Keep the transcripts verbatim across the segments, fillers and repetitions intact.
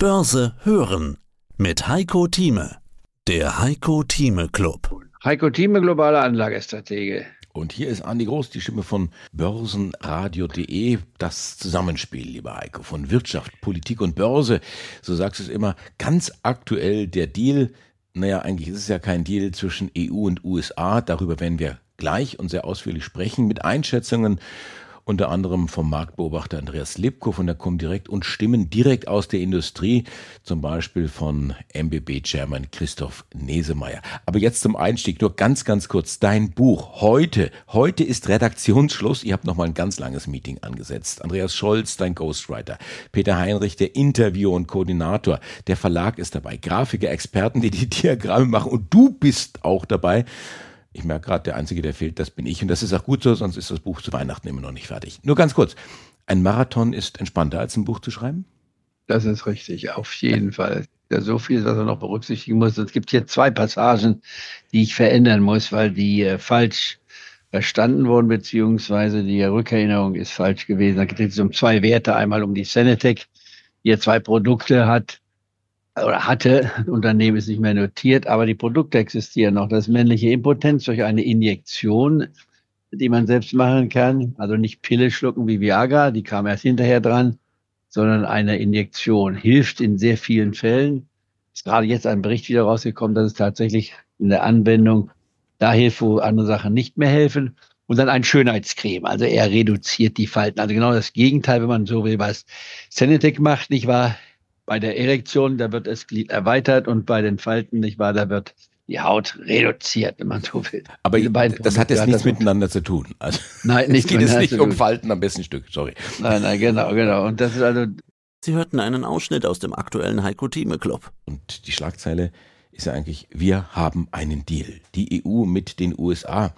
Börse hören mit Heiko Thieme. Der Heiko Thieme Club. Heiko Thieme, globaler Anlagestratege. Und hier ist Andi Groß, die Stimme von börsenradio punkt de. Das Zusammenspiel, lieber Heiko, von Wirtschaft, Politik und Börse. So sagst du es immer, ganz aktuell der Deal. Naja, eigentlich ist es ja kein Deal zwischen E U und U S A. Darüber werden wir gleich und sehr ausführlich sprechen mit Einschätzungen unter anderem vom Marktbeobachter Andreas Lipko von der Comdirect und Stimmen direkt aus der Industrie, zum Beispiel von M B B-Chairman Christoph Nesemeier. Aber jetzt zum Einstieg nur ganz, ganz kurz. Dein Buch heute, heute ist Redaktionsschluss. Ihr habt nochmal ein ganz langes Meeting angesetzt. Andreas Scholz, dein Ghostwriter. Peter Heinrich, der Interviewer und Koordinator. Der Verlag ist dabei. Grafiker, Experten, die die Diagramme machen. Und du bist auch dabei. Ich merke gerade, der Einzige, der fehlt, das bin ich. Und das ist auch gut so, sonst ist das Buch zu Weihnachten immer noch nicht fertig. Nur ganz kurz. Ein Marathon ist entspannter, als ein Buch zu schreiben? Das ist richtig, auf jeden Fall. Ja, so viel, was man noch berücksichtigen muss. Es gibt hier zwei Passagen, die ich verändern muss, weil die äh, falsch verstanden wurden, beziehungsweise die Rückerinnerung ist falsch gewesen. Da geht es um zwei Werte. Einmal um die Senetec, die ja zwei Produkte hat. Oder hatte, das Unternehmen ist nicht mehr notiert, aber die Produkte existieren noch. Das männliche Impotenz durch eine Injektion, die man selbst machen kann. Also nicht Pille schlucken wie Viagra, die kam erst hinterher dran, sondern eine Injektion hilft in sehr vielen Fällen. Ist gerade jetzt ein Bericht wieder rausgekommen, dass es tatsächlich in der Anwendung da hilft, wo andere Sachen nicht mehr helfen. Und dann ein Schönheitscreme, also er reduziert die Falten. Also genau das Gegenteil, wenn man so will, was Senetec macht, nicht wahr? Bei der Erektion, da wird das Glied erweitert und bei den Falten, nicht wahr, da wird die Haut reduziert, wenn man so will. Aber das hat jetzt nichts miteinander zu tun. Also nein, nicht es geht jetzt nicht um Falten am besten Stück, sorry. Nein, nein, genau, genau. Und das ist also. Sie hörten einen Ausschnitt aus dem aktuellen Heiko Thieme Club. Und die Schlagzeile ist ja eigentlich, wir haben einen Deal. Die E U mit den U S A.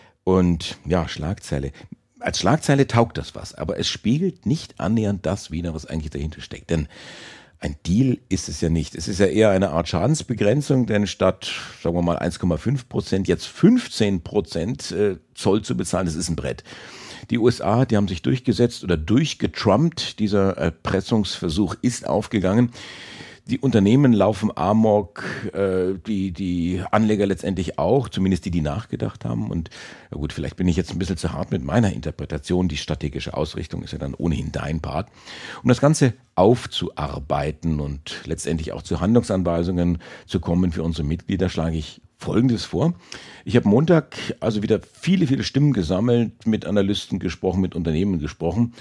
Und ja, Schlagzeile. Als Schlagzeile taugt das was, aber es spiegelt nicht annähernd das wider, was eigentlich dahinter steckt. Denn ein Deal ist es ja nicht. Es ist ja eher eine Art Schadensbegrenzung, denn statt, sagen wir mal, eins Komma fünf Prozent jetzt fünfzehn Prozent Zoll zu bezahlen, das ist ein Brett. Die U S A, die haben sich durchgesetzt oder durchgetrumpt. Dieser Erpressungsversuch ist aufgegangen. Die Unternehmen laufen amok, äh, die die Anleger letztendlich auch, zumindest die, die nachgedacht haben. Und ja gut, vielleicht bin ich jetzt ein bisschen zu hart mit meiner Interpretation. Die strategische Ausrichtung ist ja dann ohnehin dein Part. Um das Ganze aufzuarbeiten und letztendlich auch zu Handlungsanweisungen zu kommen für unsere Mitglieder, schlage ich Folgendes vor. Ich habe Montag also wieder viele, viele Stimmen gesammelt, mit Analysten gesprochen, mit Unternehmen gesprochen.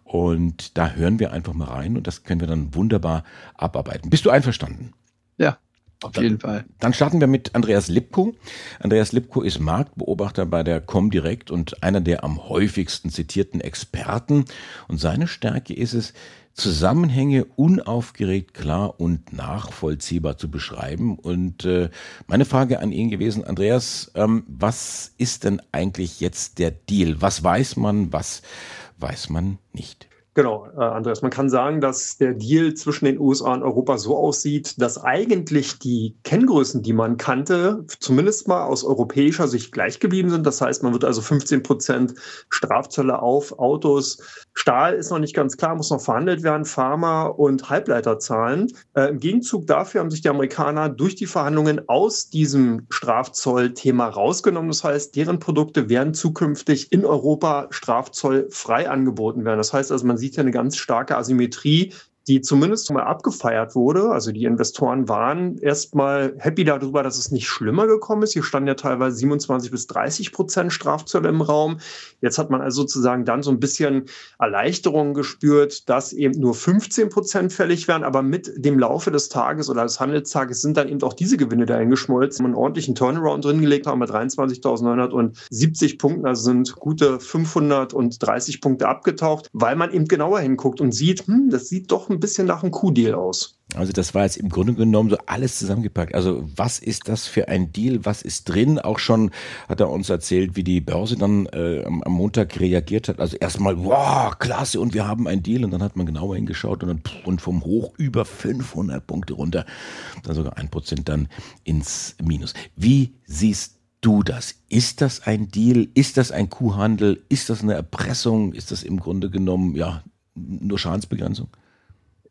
Und da hören wir einfach mal rein und das können wir dann wunderbar abarbeiten. Bist du einverstanden? Ja, auf dann, jeden Fall. Dann starten wir mit Andreas Lipko. Andreas Lipko ist Marktbeobachter bei der Comdirect und einer der am häufigsten zitierten Experten. Und seine Stärke ist es, Zusammenhänge unaufgeregt, klar und nachvollziehbar zu beschreiben. Und äh, meine Frage an ihn gewesen, Andreas, ähm, was ist denn eigentlich jetzt der Deal? Was weiß man, was weiß man nicht? Genau, äh, Andreas, man kann sagen, dass der Deal zwischen den U S A und Europa so aussieht, dass eigentlich die Kenngrößen, die man kannte, zumindest mal aus europäischer Sicht gleich geblieben sind. Das heißt, man wird also fünfzehn Prozent Strafzölle auf Autos. Stahl ist noch nicht ganz klar, muss noch verhandelt werden, Pharma und Halbleiter zahlen. Äh, Im Gegenzug dafür haben sich die Amerikaner durch die Verhandlungen aus diesem Strafzollthema rausgenommen. Das heißt, deren Produkte werden zukünftig in Europa strafzollfrei angeboten werden. Das heißt also, man sieht hier eine ganz starke Asymmetrie, die zumindest mal abgefeiert wurde. Also die Investoren waren erstmal happy darüber, dass es nicht schlimmer gekommen ist. Hier standen ja teilweise siebenundzwanzig bis dreißig Prozent Strafzölle im Raum. Jetzt hat man also sozusagen dann so ein bisschen Erleichterung gespürt, dass eben nur fünfzehn Prozent fällig werden. Aber mit dem Laufe des Tages oder des Handelstages sind dann eben auch diese Gewinne dahin geschmolzen. Einen ordentlichen Turnaround drin gelegt haben mit dreiundzwanzigtausendneunhundertsiebzig Punkten. Also sind gute fünfhundertdreißig Punkte abgetaucht, weil man eben genauer hinguckt und sieht, hm, das sieht doch ein bisschen nach einem Q-Deal aus. Also das war jetzt im Grunde genommen so alles zusammengepackt. Also was ist das für ein Deal? Was ist drin? Auch schon hat er uns erzählt, wie die Börse dann äh, am, am Montag reagiert hat. Also erstmal, wow, klasse und wir haben ein Deal. Und dann hat man genauer hingeschaut und dann pff, und vom Hoch über fünfhundert Punkte runter. Dann sogar ein Prozent dann ins Minus. Wie siehst du das? Ist das ein Deal? Ist das ein Kuhhandel? Ist das eine Erpressung? Ist das im Grunde genommen ja nur Schadensbegrenzung?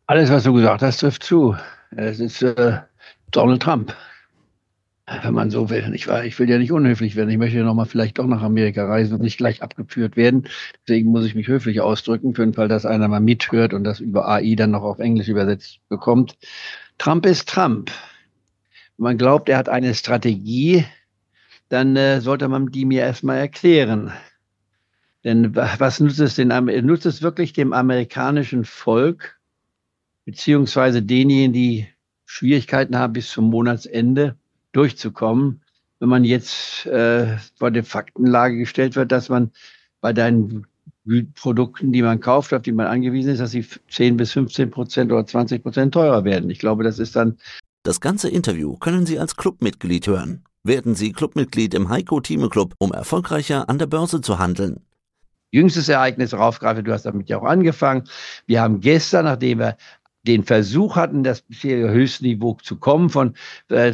Alles, was du gesagt hast, trifft zu. Es ist äh, Donald Trump, wenn man so will. Ich, war, ich will ja nicht unhöflich werden. Ich möchte ja nochmal vielleicht doch nach Amerika reisen und nicht gleich abgeführt werden. Deswegen muss ich mich höflich ausdrücken, für den Fall, dass einer mal mithört und das über A I dann noch auf Englisch übersetzt bekommt. Trump ist Trump. Wenn man glaubt, er hat eine Strategie, dann äh, sollte man die mir erstmal erklären. Denn was nutzt es, den, nutzt es wirklich dem amerikanischen Volk, beziehungsweise denjenigen, die Schwierigkeiten haben, bis zum Monatsende durchzukommen, wenn man jetzt äh, vor der Faktenlage gestellt wird, dass man bei deinen Produkten, die man kauft, auf die man angewiesen ist, dass sie zehn bis fünfzehn Prozent oder zwanzig Prozent teurer werden. Ich glaube, das ist dann... Das ganze Interview können Sie als Clubmitglied hören. Werden Sie Clubmitglied im Heiko Thieme Club, um erfolgreicher an der Börse zu handeln. Jüngstes Ereignis raufgreife, du hast damit ja auch angefangen. Wir haben gestern, nachdem wir den Versuch hatten, das bisherige Höchstniveau zu kommen von äh,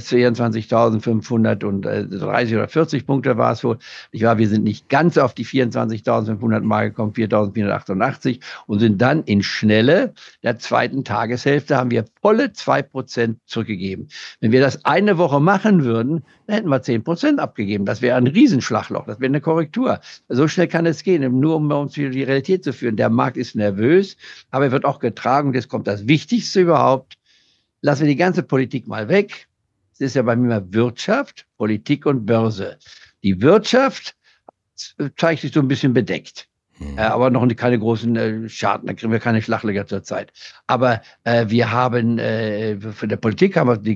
vierundzwanzigtausendfünfhundertdreißig oder vierzig Punkte war es wohl. Ich war, wir sind nicht ganz auf die vierundzwanzigtausendfünfhundert Mal gekommen, viertausendvierhundertachtundachtzig und sind dann in Schnelle der zweiten Tageshälfte haben wir volle zwei Prozent zurückgegeben. Wenn wir das eine Woche machen würden, dann hätten wir zehn Prozent abgegeben. Das wäre ein Riesenschlagloch, das wäre eine Korrektur. So schnell kann es gehen, nur um uns wieder die Realität zu führen. Der Markt ist nervös, aber er wird auch getragen und jetzt kommt das Wichtigste. Wichtigste überhaupt, lassen wir die ganze Politik mal weg. Es ist ja bei mir immer Wirtschaft, Politik und Börse. Die Wirtschaft zeigt sich so ein bisschen bedeckt. Mhm. Äh, aber noch keine großen äh, Schaden, da kriegen wir keine Schlaglöcher zur Zeit. Aber äh, wir haben, äh, für der Politik haben wir die,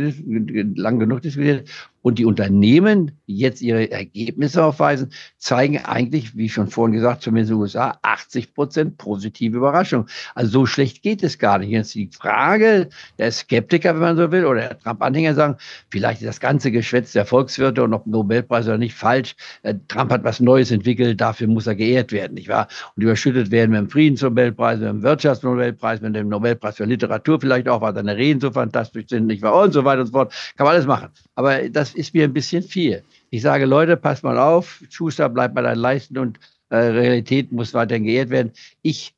lang genug diskutiert. Und die Unternehmen, die jetzt ihre Ergebnisse aufweisen, zeigen eigentlich, wie schon vorhin gesagt, zumindest in den U S A, achtzig Prozent positive Überraschung. Also so schlecht geht es gar nicht. Jetzt die Frage, der Skeptiker, wenn man so will, oder der Trump-Anhänger sagen, vielleicht ist das ganze Geschwätz der Volkswirte und ob Nobelpreis oder nicht falsch. Trump hat was Neues entwickelt, dafür muss er geehrt werden, nicht wahr? Und überschüttet werden mit dem Friedensnobelpreis, mit dem Wirtschaftsnobelpreis, mit dem Nobelpreis für Literatur vielleicht auch, weil seine Reden so fantastisch sind, nicht wahr? Und so weiter und so fort. Kann man alles machen. Aber das ist mir ein bisschen viel. Ich sage, Leute, passt mal auf, Schuster, bleibt bei deinen Leisten und äh, Realität muss weiterhin geehrt werden. Ich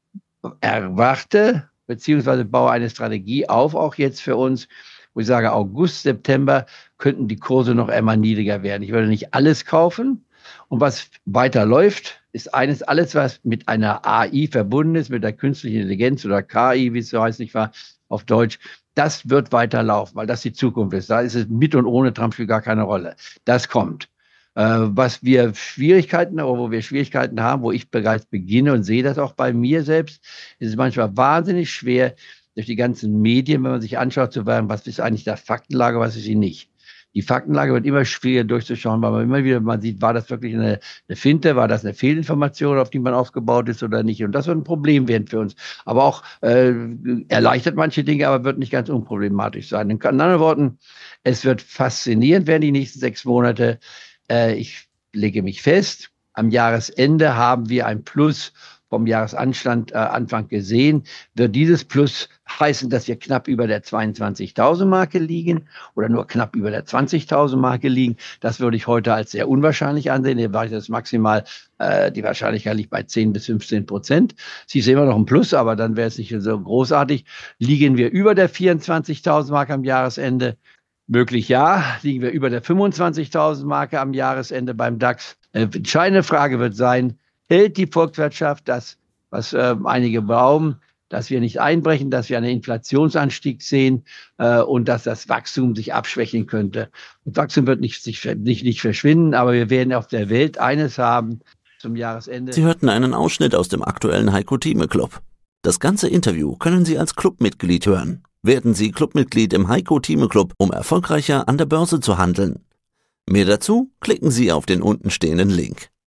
erwarte, beziehungsweise baue eine Strategie auf, auch jetzt für uns, wo ich sage, August, September könnten die Kurse noch einmal niedriger werden. Ich würde nicht alles kaufen. Und was weiter läuft, ist eines, alles, was mit einer A I verbunden ist, mit der künstlichen Intelligenz oder K I, wie es so heißt, nicht wahr, auf Deutsch, das wird weiterlaufen, weil das die Zukunft ist. Da ist es mit und ohne Trump spielt gar keine Rolle. Das kommt. Äh, was wir Schwierigkeiten, oder wo wir Schwierigkeiten haben, wo ich bereits beginne und sehe das auch bei mir selbst, ist es manchmal wahnsinnig schwer, durch die ganzen Medien, wenn man sich anschaut, zu sagen, was ist eigentlich der Faktenlage, was ist sie nicht. Die Faktenlage wird immer schwieriger durchzuschauen, weil man immer wieder man sieht, war das wirklich eine, eine Finte, war das eine Fehlinformation, auf die man aufgebaut ist oder nicht. Und das wird ein Problem werden für uns. Aber auch äh, erleichtert manche Dinge, aber wird nicht ganz unproblematisch sein. In anderen Worten, es wird faszinierend werden die nächsten sechs Monate. Äh, ich lege mich fest, am Jahresende haben wir ein Plus vom Jahresanstand äh, Anfang gesehen, wird dieses Plus heißen, dass wir knapp über der zweiundzwanzigtausend Marke liegen oder nur knapp über der zwanzigtausend Marke liegen. Das würde ich heute als sehr unwahrscheinlich ansehen. Hier war ich das maximal, äh, die Wahrscheinlichkeit liegt bei zehn bis fünfzehn Prozent. Sie ist immer noch ein Plus, aber dann wäre es nicht so großartig. Liegen wir über der vierundzwanzigtausend Marke am Jahresende? Möglich ja. Liegen wir über der fünfundzwanzigtausend Marke am Jahresende beim DAX? Eine entscheidende Frage wird sein, hält die Volkswirtschaft das, was äh, einige glauben, dass wir nicht einbrechen, dass wir einen Inflationsanstieg sehen äh, und dass das Wachstum sich abschwächen könnte. Und Wachstum wird nicht, sich, nicht, nicht verschwinden, aber wir werden auf der Welt eines haben zum Jahresende. Sie hörten einen Ausschnitt aus dem aktuellen Heiko Thieme Club. Das ganze Interview können Sie als Clubmitglied hören. Werden Sie Clubmitglied im Heiko Thieme Club, um erfolgreicher an der Börse zu handeln. Mehr dazu klicken Sie auf den untenstehenden Link.